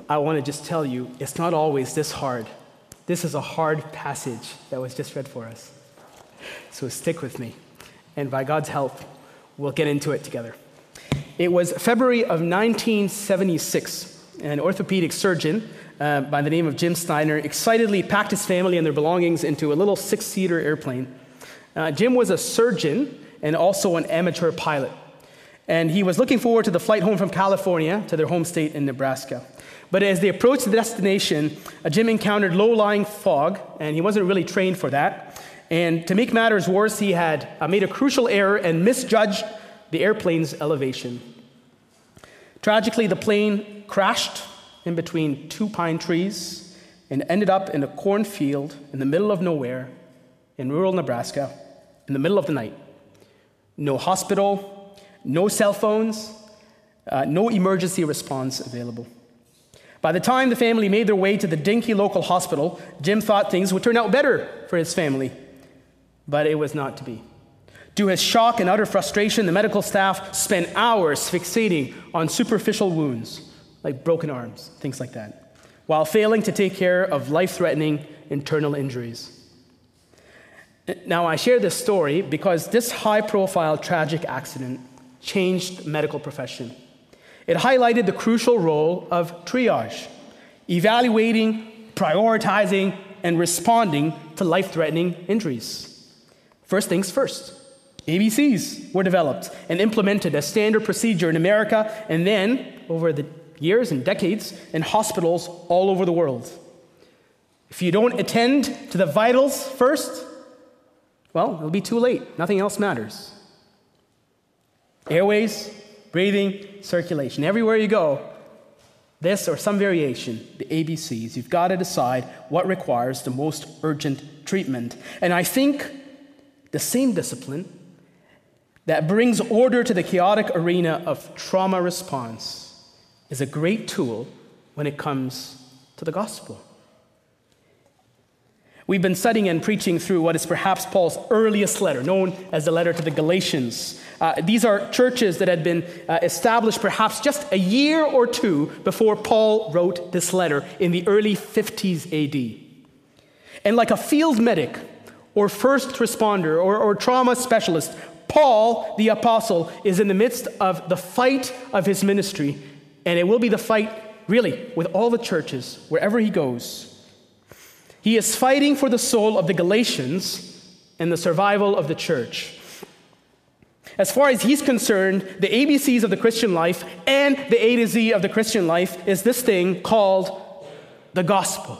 I want to just tell you, it's not always this hard. This is a hard passage that was just read for us. So stick with me. And by God's help, we'll get into it together. It was February of 1976. An orthopedic surgeon by the name of Jim Steiner excitedly packed his family and their belongings into a little 6-seater airplane. Jim was a surgeon and also an amateur pilot. And he was looking forward to the flight home from California to their home state in Nebraska. But as they approached the destination, Jim encountered low-lying fog, and he wasn't really trained for that. And to make matters worse, he had made a crucial error and misjudged the airplane's elevation. Tragically, the plane crashed in between 2 pine trees and ended up in a cornfield in the middle of nowhere in rural Nebraska in the middle of the night. No hospital, no cell phones, no emergency response available. By the time the family made their way to the dinky local hospital, Jim thought things would turn out better for his family, but it was not to be. To his shock and utter frustration, the medical staff spent hours fixating on superficial wounds, like broken arms, things like that, while failing to take care of life-threatening internal injuries. Now, I share this story because this high-profile tragic accident changed the medical profession. It highlighted the crucial role of triage, evaluating, prioritizing, and responding to life-threatening injuries. First things first, ABCs were developed and implemented as standard procedure in America and then, over the years and decades, in hospitals all over the world. If you don't attend to the vitals first, well, it'll be too late. Nothing else matters. Airways, breathing, circulation. Everywhere you go, this or some variation, the ABCs, you've got to decide what requires the most urgent treatment. And I think the same discipline that brings order to the chaotic arena of trauma response is a great tool when it comes to the gospel. We've been studying and preaching through what is perhaps Paul's earliest letter, known as the letter to the Galatians. These are churches that had been established perhaps just a year or two before Paul wrote this letter in the early 50s AD. And like a field medic or first responder or trauma specialist, Paul, the apostle, is in the midst of the fight of his ministry, and it will be the fight, really, with all the churches, wherever he goes. He is fighting for the soul of the Galatians and the survival of the church. As far as he's concerned, the ABCs of the Christian life and the A to Z of the Christian life is this thing called the gospel.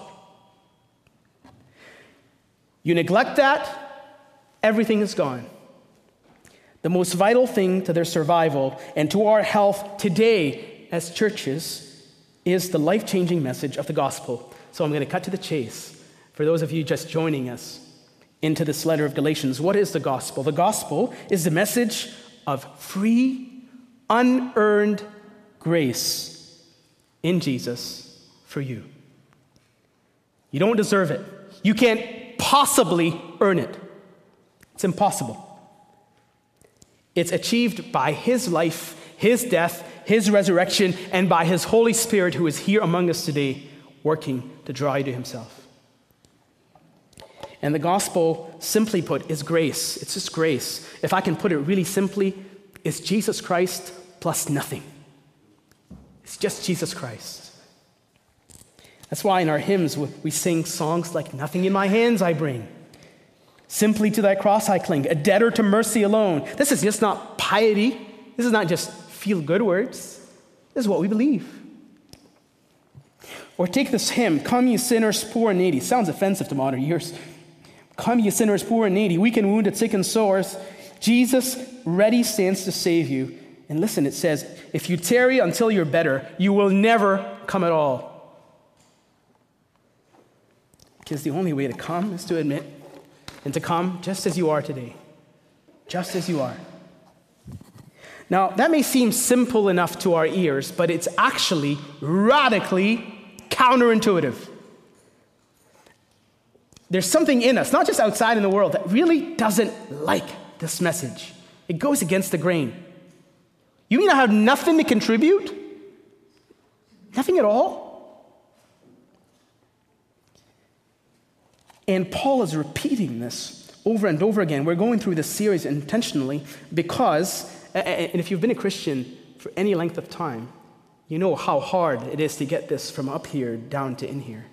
You neglect that, everything is gone. The most vital thing to their survival and to our health today as churches is the life-changing message of the gospel. So I'm going to cut to the chase. For those of you just joining us into this letter of Galatians, what is the gospel? The gospel is the message of free, unearned grace in Jesus for you. You don't deserve it. You can't possibly earn it. It's impossible. It's achieved by his life, his death, his resurrection, and by his Holy Spirit who is here among us today, working to draw you to himself. And the gospel, simply put, is grace. It's just grace. If I can put it really simply, it's Jesus Christ plus nothing. It's just Jesus Christ. That's why in our hymns we sing songs like, "Nothing in my hands I bring. Simply to thy cross I cling, a debtor to mercy alone." This is just not piety. This is not just feel-good words. This is what we believe. Or take this hymn, "Come ye sinners, poor and needy." Sounds offensive to modern ears. "Come ye sinners, poor and needy, weak and wounded, sick and sore. Jesus ready stands to save you." And listen, it says, "If you tarry until you're better, you will never come at all." Because the only way to come is to admit and to come just as you are today. Just as you are. Now, that may seem simple enough to our ears, but it's actually radically counterintuitive. There's something in us, not just outside in the world, that really doesn't like this message. It goes against the grain. You mean I have nothing to contribute? Nothing at all? And Paul is repeating this over and over again. We're going through this series intentionally because, and if you've been a Christian for any length of time, you know how hard it is to get this from up here down to in here.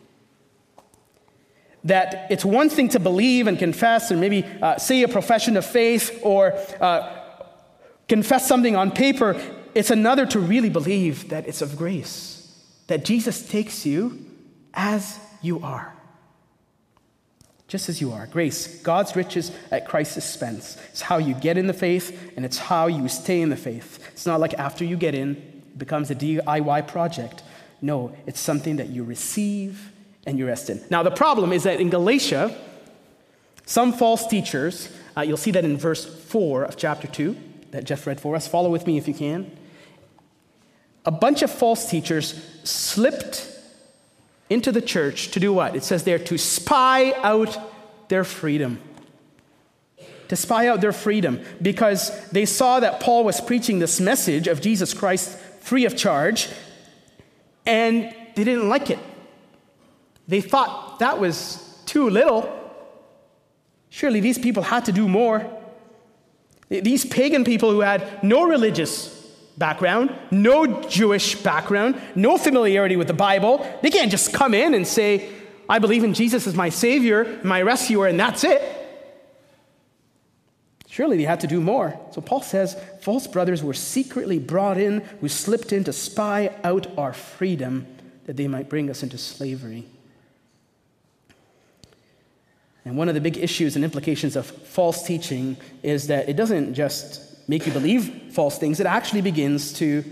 That it's one thing to believe and confess and maybe say a profession of faith or confess something on paper. It's another to really believe that it's of grace, that Jesus takes you as you are. Just as you are. Grace, God's riches at Christ's expense. It's how you get in the faith, and it's how you stay in the faith. It's not like after you get in, it becomes a DIY project. No, it's something that you receive and you rest in. Now, the problem is that in Galatia, some false teachers, you'll see that in verse 4 of chapter 2 that Jeff read for us. Follow with me if you can. A bunch of false teachers slipped into the church to do what? It says there, to spy out their freedom. To spy out their freedom, because they saw that Paul was preaching this message of Jesus Christ free of charge, and they didn't like it. They thought that was too little. Surely these people had to do more. These pagan people who had no religious background, no Jewish background, no familiarity with the Bible, they can't just come in and say, I believe in Jesus as my Savior, my rescuer, and that's it. Surely they had to do more. So Paul says, false brothers were secretly brought in, who slipped in to spy out our freedom, that they might bring us into slavery. And one of the big issues and implications of false teaching is that it doesn't just make you believe false things, it actually begins to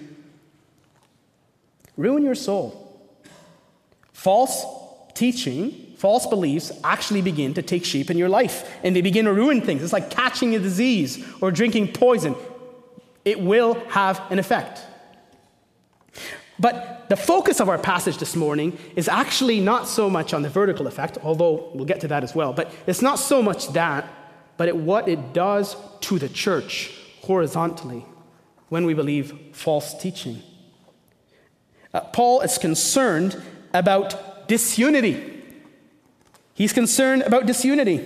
ruin your soul. False teaching, false beliefs actually begin to take shape in your life, and they begin to ruin things. It's like catching a disease or drinking poison. It will have an effect. But the focus of our passage this morning is actually not so much on the vertical effect, although we'll get to that as well, but it's not so much that, but what it does to the church horizontally when we believe false teaching. Paul is concerned about disunity. He's concerned about disunity.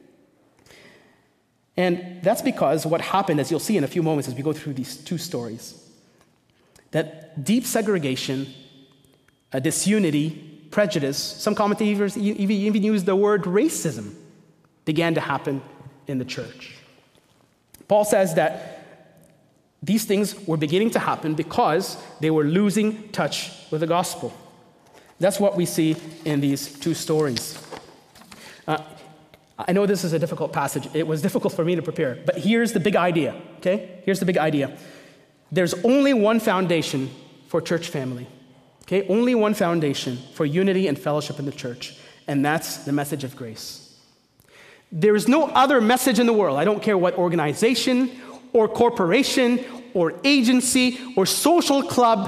And that's because what happened, as you'll see in a few moments as we go through these two stories, that deep segregation, a disunity, prejudice, some commentators even use the word racism, began to happen in the church. Paul says that these things were beginning to happen because they were losing touch with the gospel. That's what we see in these two stories. I know this is a difficult passage. It was difficult for me to prepare, but here's the big idea, okay? Here's the big idea. There's only one foundation for church family, okay? Only one foundation for unity and fellowship in the church, and that's the message of grace. There is no other message in the world. I don't care what organization or corporation or agency or social club,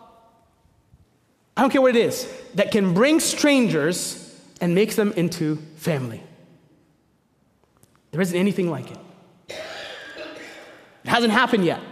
I don't care what it is, that can bring strangers and make them into family. There isn't anything like it. It hasn't happened yet.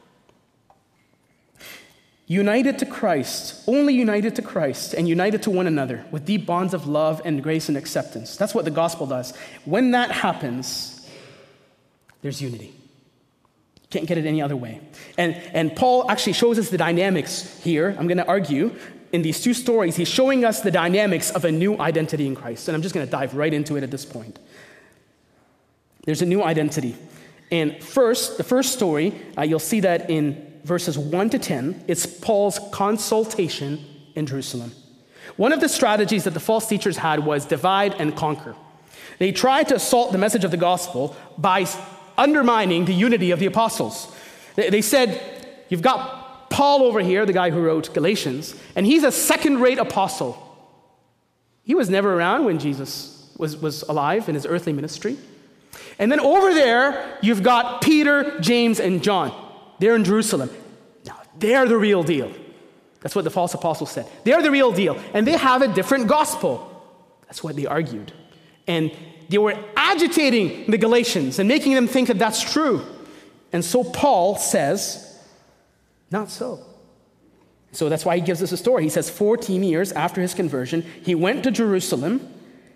United to Christ, only united to Christ and united to one another with deep bonds of love and grace and acceptance. That's what the gospel does. When that happens, there's unity. Can't get it any other way. And Paul actually shows us the dynamics here. I'm going to argue in these two stories, he's showing us the dynamics of a new identity in Christ. And I'm just going to dive right into it at this point. There's a new identity. And first, the first story, you'll see that in verses 1 to 10, it's Paul's consultation in Jerusalem. One of the strategies that the false teachers had was divide and conquer. They tried to assault the message of the gospel by undermining the unity of the apostles. They said, you've got Paul over here, the guy who wrote Galatians, and he's a second-rate apostle. He was never around when Jesus was alive in his earthly ministry. And then over there, you've got Peter, James, and John. They're in Jerusalem. Now, they're the real deal. That's what the false apostles said. They're the real deal. And they have a different gospel. That's what they argued. And they were agitating the Galatians and making them think that that's true. And so Paul says, not so. So that's why he gives us a story. He says 14 years after his conversion, he went to Jerusalem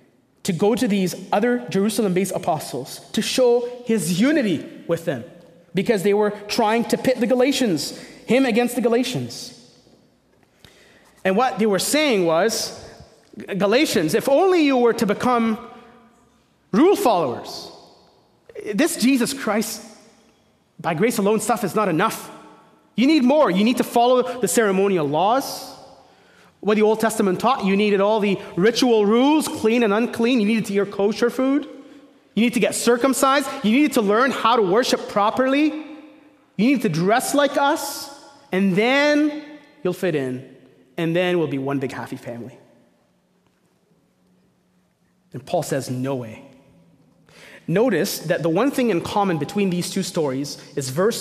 to go to these other Jerusalem-based apostles to show his unity with them, because they were trying to pit the Galatians, him against the Galatians. And what they were saying was, Galatians, if only you were to become rule followers. This Jesus Christ, by grace alone stuff is not enough. You need more. You need to follow the ceremonial laws. What the Old Testament taught, you needed all the ritual rules, clean and unclean. You needed to eat kosher food. You need to get circumcised. You needed to learn how to worship properly. You need to dress like us. And then you'll fit in. And then we'll be one big happy family. And Paul says, no way. Notice that the one thing in common between these two stories is verse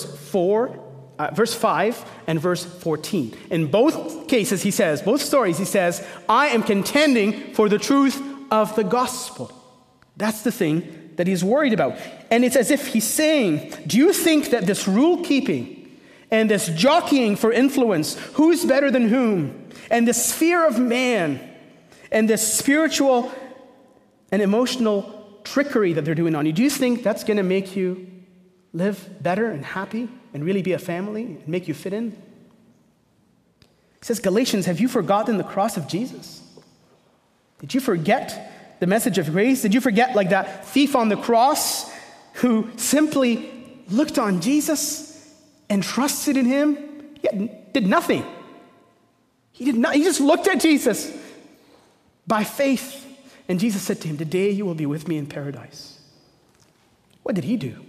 5 and verse 14. In both cases, both stories, he says, I am contending for the truth of the gospel. That's the thing that he's worried about. And it's as if he's saying, do you think that this rule keeping and this jockeying for influence, who's better than whom, and this fear of man, and this spiritual and emotional trickery that they're doing on you, do you think that's going to make you live better and happy and really be a family and make you fit in? He says, Galatians, have you forgotten the cross of Jesus? Did you forget the message of grace? Did you forget, like that thief on the cross who simply looked on Jesus and trusted in him? He did nothing. He just looked at Jesus by faith. And Jesus said to him, today you will be with me in paradise. What did he do?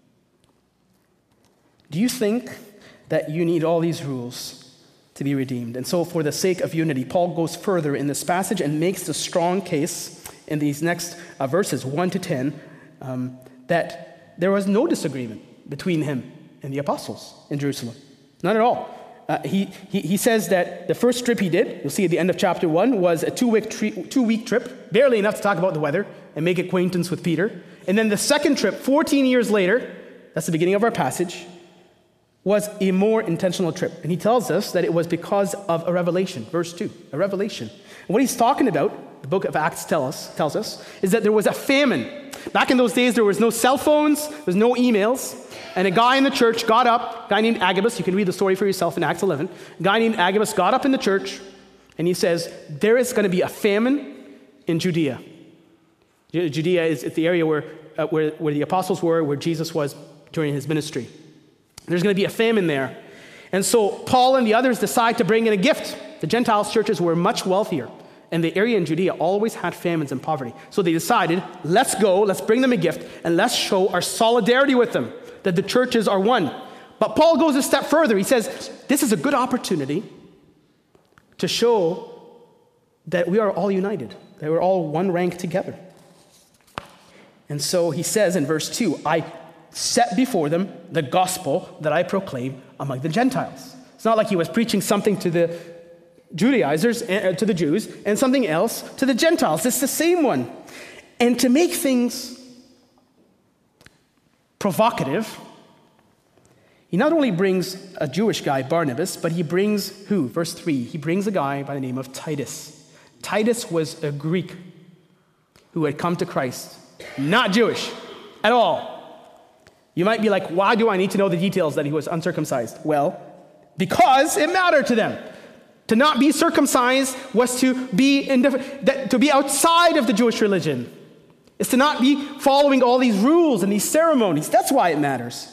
Do you think that you need all these rules to be redeemed? And so for the sake of unity, Paul goes further in this passage and makes the strong case in these next verses, 1 to 10, that there was no disagreement between him and the apostles in Jerusalem. None at all. He says that the first trip he did, you'll see at the end of chapter 1, was a two-week trip, barely enough to talk about the weather and make acquaintance with Peter. And then the second trip, 14 years later, that's the beginning of our passage, was a more intentional trip. And he tells us that it was because of a revelation, verse 2, a revelation. And what he's talking about, the book of Acts tells us, is that there was a famine. Back in those days, there was no cell phones, there was no emails. And a guy in the church got up, a guy named Agabus, you can read the story for yourself in Acts 11. A guy named Agabus got up in the church, and he says, there is going to be a famine in Judea. Judea is the area where the apostles were, where Jesus was during his ministry. There's going to be a famine there. And so Paul and the others decide to bring in a gift. The Gentiles churches were much wealthier, and the area in Judea always had famines and poverty. So they decided, let's go, let's bring them a gift, and let's show our solidarity with them, that the churches are one. But Paul goes a step further. He says, this is a good opportunity to show that we are all united, that we're all one rank together. And so he says in verse 2, I set before them the gospel that I proclaim among the Gentiles. It's not like he was preaching something to the Judaizers, to the Jews, and something else to the Gentiles. It's the same one. And to make things provocative, he not only brings a Jewish guy, Barnabas, but he brings who? Verse 3, he brings a guy by the name of Titus. Titus was a Greek who had come to Christ, not Jewish at all. You might be like, why do I need to know the details that he was uncircumcised? Well, because it mattered to them. To not be circumcised was to be outside of the Jewish religion. It's to not be following all these rules and these ceremonies. That's why it matters.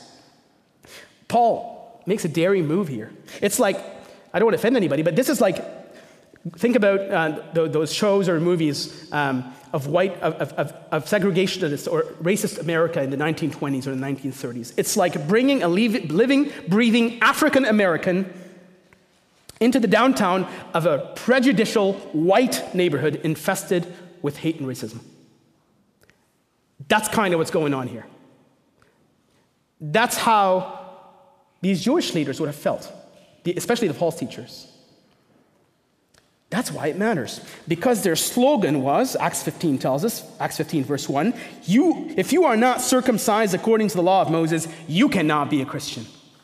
Paul makes a daring move here. It's like, I don't want to offend anybody, but this is like, think about those shows or movies of segregationist or racist America in the 1920s or the 1930s. It's like bringing a living, breathing African American into the downtown of a prejudicial white neighborhood infested with hate and racism. That's kind of what's going on here. That's how these Jewish leaders would have felt, especially the false teachers. That's why it matters. Because their slogan was, Acts 15 tells us, Acts 15 verse 1, if you are not circumcised according to the law of Moses, you cannot be a Christian.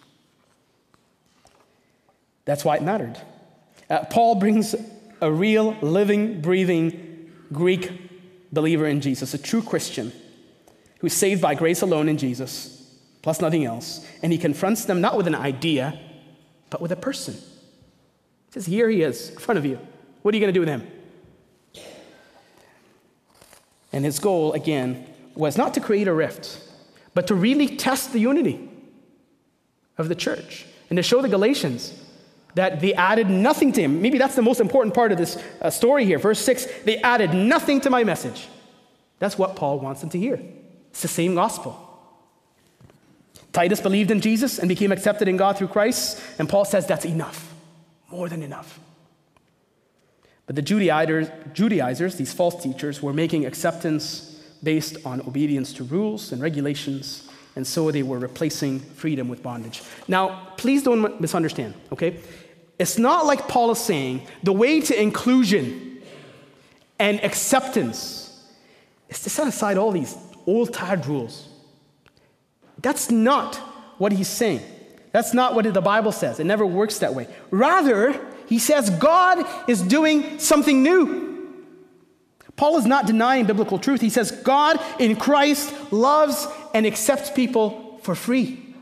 That's why it mattered. Paul brings a real, living, breathing Greek believer in Jesus, a true Christian who's saved by grace alone in Jesus, plus nothing else. And he confronts them not with an idea, but with a person. He says, here he is in front of you. What are you going to do with him? And his goal, again, was not to create a rift, but to really test the unity of the church and to show the Galatians that they added nothing to him. Maybe that's the most important part of this story here. Verse 6, they added nothing to my message. That's what Paul wants them to hear. It's the same gospel. Titus believed in Jesus and became accepted in God through Christ, and Paul says that's enough, more than enough. But the Judaizers, these false teachers, were making acceptance based on obedience to rules and regulations, and so they were replacing freedom with bondage. Now, please don't misunderstand, okay? It's not like Paul is saying the way to inclusion and acceptance is to set aside all these old tired rules. That's not what he's saying. That's not what the Bible says. It never works that way. Rather, he says God is doing something new. Paul is not denying biblical truth. He says God in Christ loves and accepts people for free.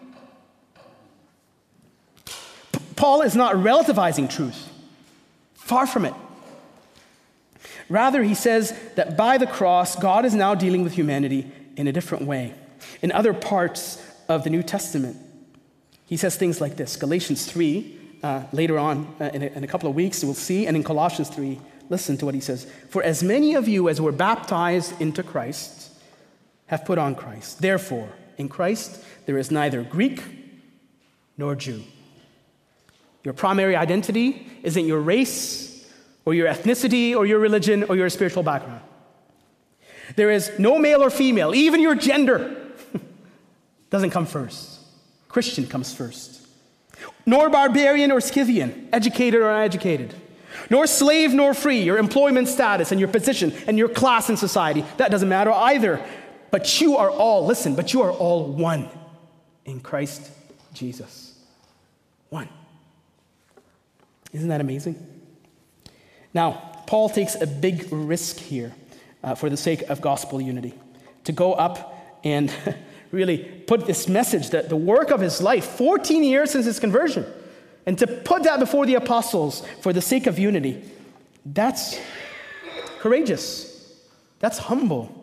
Paul is not relativizing truth. Far from it. Rather, he says that by the cross, God is now dealing with humanity in a different way. In other parts of the New Testament, he says things like this. Galatians 3, later on in a couple of weeks, we'll see, and in Colossians 3, listen to what he says. For as many of you as were baptized into Christ have put on Christ. Therefore, in Christ, there is neither Greek nor Jew. Your primary identity isn't your race or your ethnicity or your religion or your spiritual background. There is no male or female, even your gender doesn't come first. Christian comes first. Nor barbarian or Scythian, educated or uneducated. Nor slave nor free, your employment status and your position and your class in society. That doesn't matter either. But you are all, listen, but you are all one in Christ Jesus. One. Isn't that amazing? Now, Paul takes a big risk here for the sake of gospel unity. To go up and really put this message, that the work of his life, 14 years since his conversion, and to put that before the apostles for the sake of unity, that's courageous. That's humble.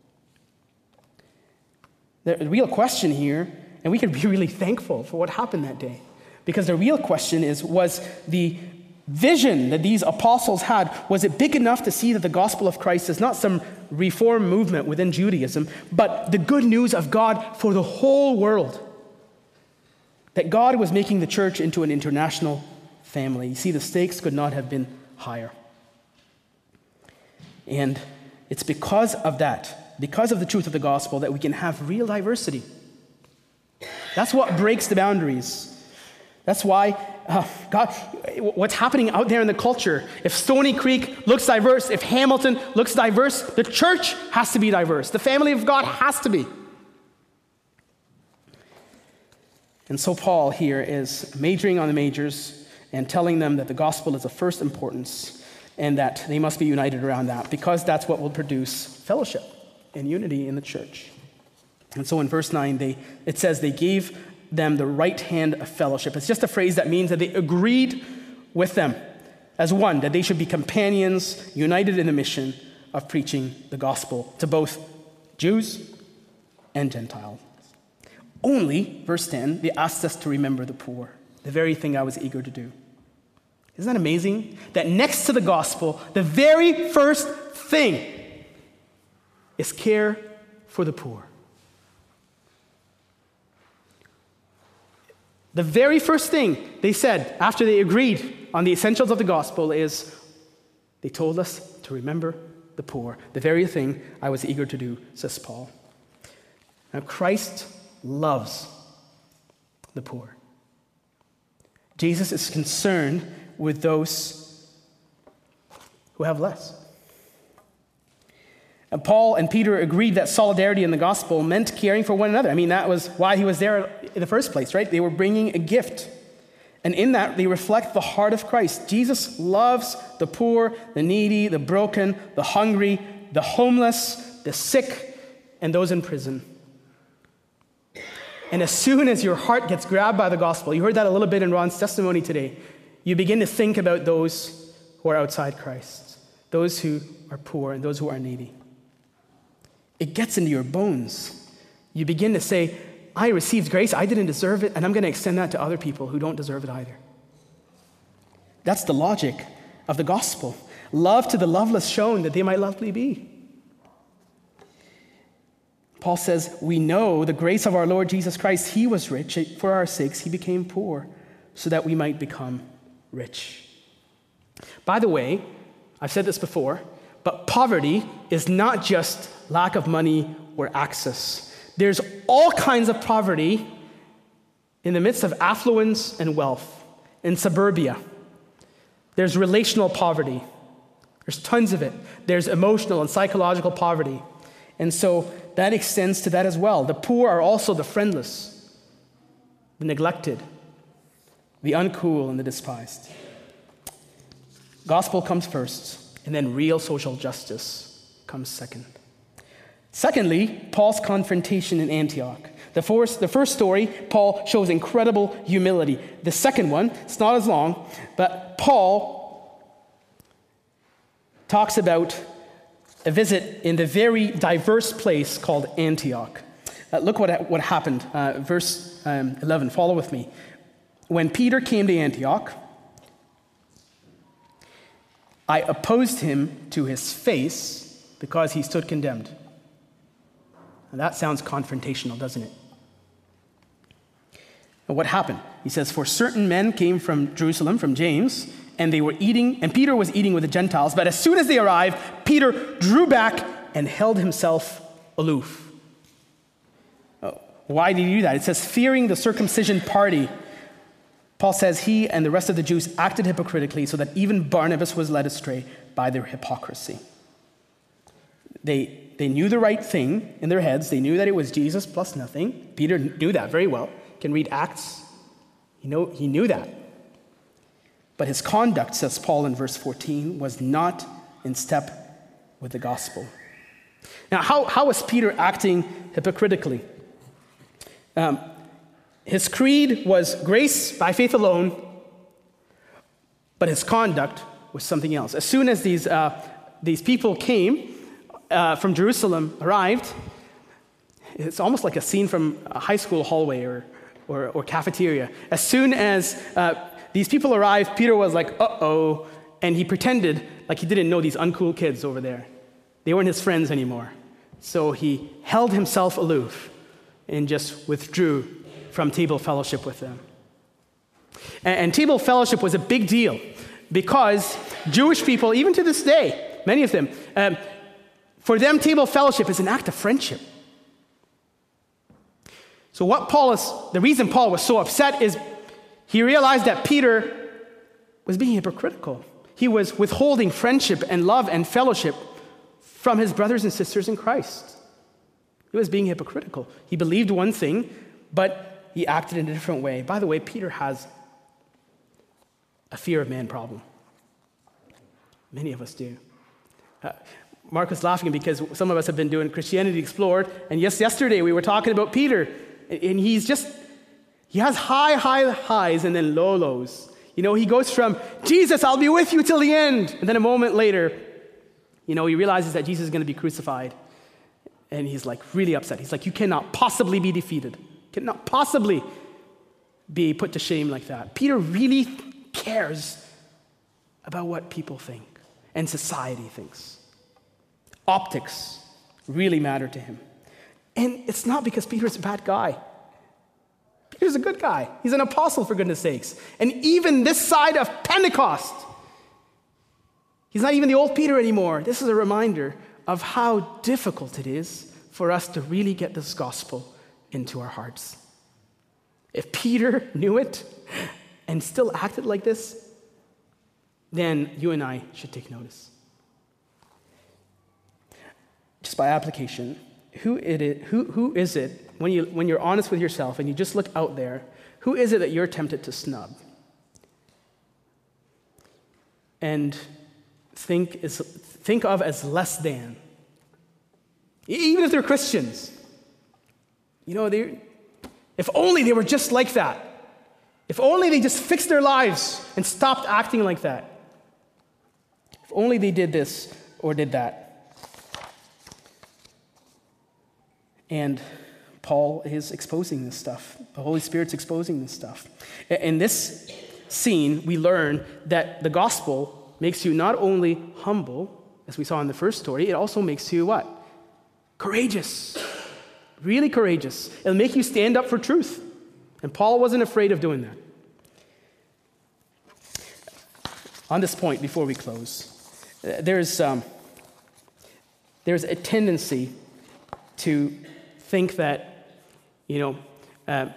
The real question here, and we can be really thankful for what happened that day, because the real question is, was the vision that these apostles had, was it big enough to see that the gospel of Christ is not some reform movement within Judaism, but the good news of God for the whole world? That God was making the church into an international family. You see, the stakes could not have been higher. And it's because of that, because of the truth of the gospel, that we can have real diversity. That's what breaks the boundaries. That's why, God, what's happening out there in the culture, if Stony Creek looks diverse, if Hamilton looks diverse, the church has to be diverse. The family of God has to be. And so Paul here is majoring on the majors and telling them that the gospel is of first importance and that they must be united around that, because that's what will produce fellowship and unity in the church. And so in verse 9, it says they gave them the right hand of fellowship. It's just a phrase that means that they agreed with them as one, that they should be companions united in the mission of preaching the gospel to both Jews and Gentiles. Only, verse 10, they asked us to remember the poor, the very thing I was eager to do. Isn't that amazing? That next to the gospel, the very first thing is care for the poor. The very first thing they said after they agreed on the essentials of the gospel is they told us to remember the poor. The very thing I was eager to do, says Paul. Now, Christ loves the poor. Jesus is concerned with those who have less. And Paul and Peter agreed that solidarity in the gospel meant caring for one another. I mean, that was why he was there in the first place, right? They were bringing a gift. And in that, they reflect the heart of Christ. Jesus loves the poor, the needy, the broken, the hungry, the homeless, the sick, and those in prison. And as soon as your heart gets grabbed by the gospel, you heard that a little bit in Ron's testimony today, you begin to think about those who are outside Christ, those who are poor and those who are needy. It gets into your bones. You begin to say, I received grace, I didn't deserve it, and I'm going to extend that to other people who don't deserve it either. That's the logic of the gospel. Love to the loveless shown that they might lovely be. Paul says, we know the grace of our Lord Jesus Christ. He was rich. For our sakes, he became poor so that we might become rich. By the way, I've said this before, but poverty is not just lack of money or access. There's all kinds of poverty in the midst of affluence and wealth. In suburbia, there's relational poverty. There's tons of it. There's emotional and psychological poverty. And so that extends to that as well. The poor are also the friendless, the neglected, the uncool, and the despised. Gospel comes first, and then real social justice comes second. Secondly, Paul's confrontation in Antioch. The first story, Paul shows incredible humility. The second one, it's not as long, but Paul talks about a visit in the very diverse place called Antioch. Look what happened. Verse 11, follow with me. When Peter came to Antioch, I opposed him to his face because he stood condemned. And that sounds confrontational, doesn't it? And what happened? He says, for certain men came from Jerusalem, from James, and they were eating, and Peter was eating with the Gentiles. But as soon as they arrived, Peter drew back and held himself aloof. Why did he do that? It says, fearing the circumcision party. Paul says he and the rest of the Jews acted hypocritically so that even Barnabas was led astray by their hypocrisy. They knew the right thing in their heads. They knew that it was Jesus plus nothing. Peter knew that very well. You can read Acts. He knew that. But his conduct, says Paul in verse 14, was not in step with the gospel. Now, how was Peter acting hypocritically? His creed was grace by faith alone, but his conduct was something else. As soon as these people came from Jerusalem, arrived, it's almost like a scene from a high school hallway or cafeteria. As soon as these people arrived, Peter was like, uh-oh, and he pretended like he didn't know these uncool kids over there. They weren't his friends anymore. So he held himself aloof and just withdrew from table fellowship with them. And table fellowship was a big deal because Jewish people, even to this day, many of them, for them, table fellowship is an act of friendship. So the reason Paul was so upset is he realized that Peter was being hypocritical. He was withholding friendship and love and fellowship from his brothers and sisters in Christ. He was being hypocritical. He believed one thing, but he acted in a different way. By the way, Peter has a fear of man problem. Many of us do. Mark was laughing because some of us have been doing Christianity Explored, and yesterday we were talking about Peter, and he has high highs and then low lows. He goes from, Jesus, I'll be with you till the end, and then a moment later, he realizes that Jesus is going to be crucified, and he's like really upset. He's like, you cannot possibly be defeated. Cannot possibly be put to shame like that. Peter really cares about what people think and society thinks. Optics really matter to him. And it's not because Peter's a bad guy. Peter's a good guy. He's an apostle, for goodness sakes. And even this side of Pentecost, he's not even the old Peter anymore. This is a reminder of how difficult it is for us to really get this gospel into our hearts. If Peter knew it and still acted like this, then you and I should take notice. Just by application, who is it, when you're honest with yourself and you just look out there, who is it that you're tempted to snub? And think of as less than Even if they're Christians. If only they were just like that. If only they just fixed their lives and stopped acting like that. If only they did this or did that. And Paul is exposing this stuff. The Holy Spirit's exposing this stuff. In this scene, we learn that the gospel makes you not only humble, as we saw in the first story, it also makes you what? Courageous. Really courageous. It'll make you stand up for truth. And Paul wasn't afraid of doing that. On this point, before we close, there's a tendency to think that, that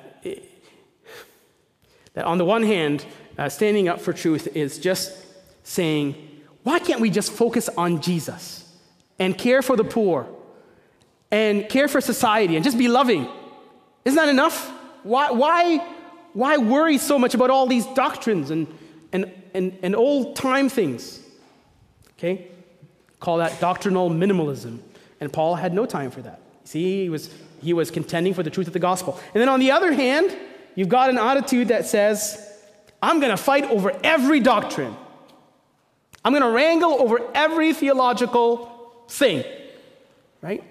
on the one hand, standing up for truth is just saying, why can't we just focus on Jesus and care for the poor and care for society and just be loving? Isn't that enough? Why worry so much about all these doctrines and old-time things? Okay? Call that doctrinal minimalism. And Paul had no time for that. See, he was contending for the truth of the gospel. And then on the other hand, you've got an attitude that says, I'm going to fight over every doctrine. I'm going to wrangle over every theological thing. Right?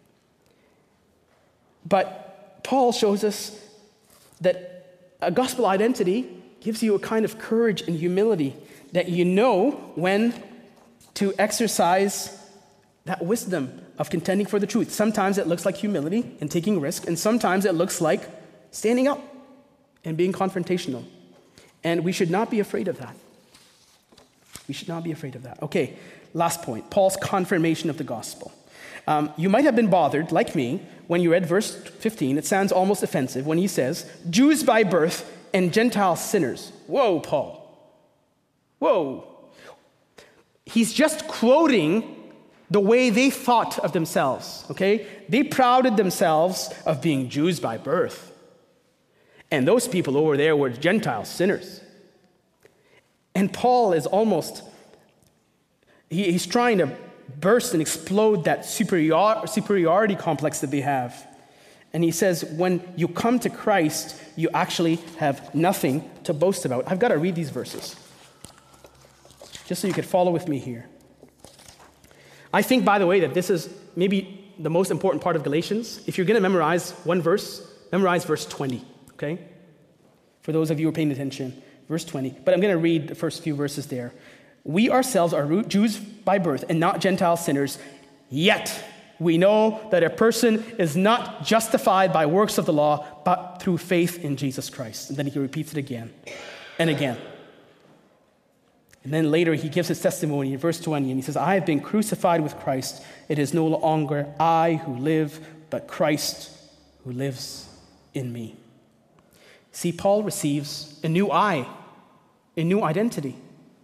But Paul shows us that a gospel identity gives you a kind of courage and humility that you know when to exercise that wisdom of contending for the truth. Sometimes it looks like humility and taking risk, and sometimes it looks like standing up and being confrontational. And we should not be afraid of that. We should not be afraid of that. Okay, last point, Paul's confirmation of the gospel. You might have been bothered, like me, when you read verse 15. It sounds almost offensive when he says, Jews by birth and Gentile sinners. Whoa, Paul. Whoa. He's just quoting the way they thought of themselves, okay? They prouded themselves of being Jews by birth. And those people over there were Gentile sinners. And Paul is almost, he's trying to burst and explode that superiority complex that they have. And he says, when you come to Christ, you actually have nothing to boast about. I've got to read these verses, just so you could follow with me here. I think, by the way, that this is maybe the most important part of Galatians. If you're going to memorize one verse, memorize verse 20, okay? For those of you who are paying attention, verse 20. But I'm going to read the first few verses there. We ourselves are Jews by birth and not Gentile sinners, yet we know that a person is not justified by works of the law, but through faith in Jesus Christ. And then he repeats it again and again. And then later he gives his testimony in verse 20, and he says, I have been crucified with Christ. It is no longer I who live, but Christ who lives in me. See, Paul receives a new identity.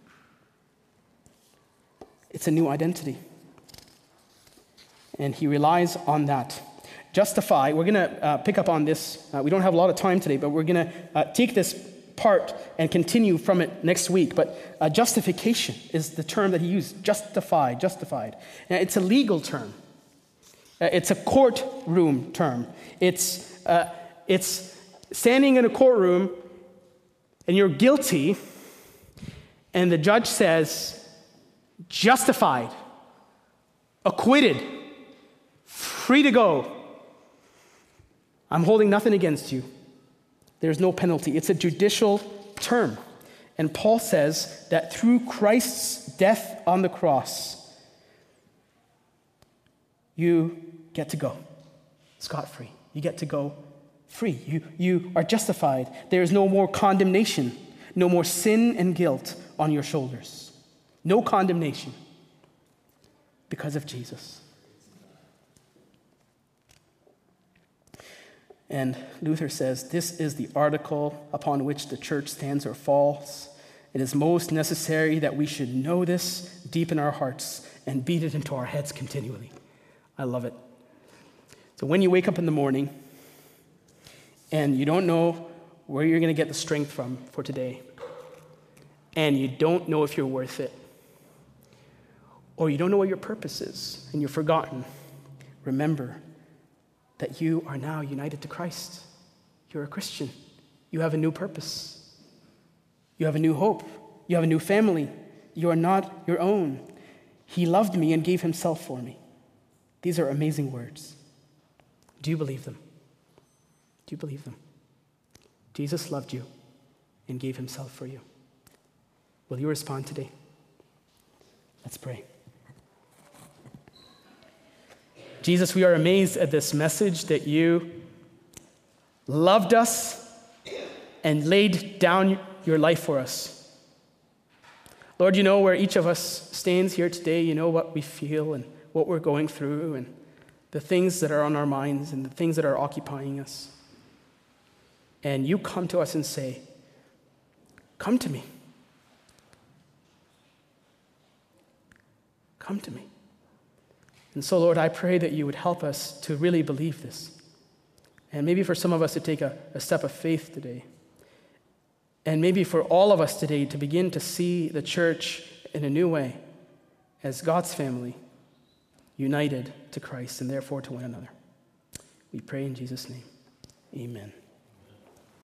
It's a new identity. And he relies on that. Justify, we're going to pick up on this. We don't have a lot of time today, but we're going to take this part and continue from it next week. But justification is the term that he used. Justified. Now, it's a legal term. It's a courtroom term. It's standing in a courtroom and you're guilty, and the judge says, justified, acquitted, free to go. I'm holding nothing against you. There's no penalty. It's a judicial term. And Paul says that through Christ's death on the cross, you get to go scot-free. You get to go free. You are justified. There is no more condemnation, no more sin and guilt on your shoulders. No condemnation because of Jesus. And Luther says, this is the article upon which the church stands or falls. It is most necessary that we should know this deep in our hearts and beat it into our heads continually. I love it. So when you wake up in the morning and you don't know where you're going to get the strength from for today, and you don't know if you're worth it, or you don't know what your purpose is and you're forgotten, remember that you are now united to Christ. You're a Christian. You have a new purpose. You have a new hope. You have a new family. You are not your own. He loved me and gave himself for me. These are amazing words. Do you believe them? Do you believe them? Jesus loved you and gave himself for you. Will you respond today? Let's pray. Jesus, we are amazed at this message that you loved us and laid down your life for us. Lord, you know where each of us stands here today. You know what we feel and what we're going through and the things that are on our minds and the things that are occupying us. And you come to us and say, come to me. Come to me. And so, Lord, I pray that you would help us to really believe this. And maybe for some of us to take a step of faith today. And maybe for all of us today to begin to see the church in a new way as God's family, united to Christ and therefore to one another. We pray in Jesus' name. Amen.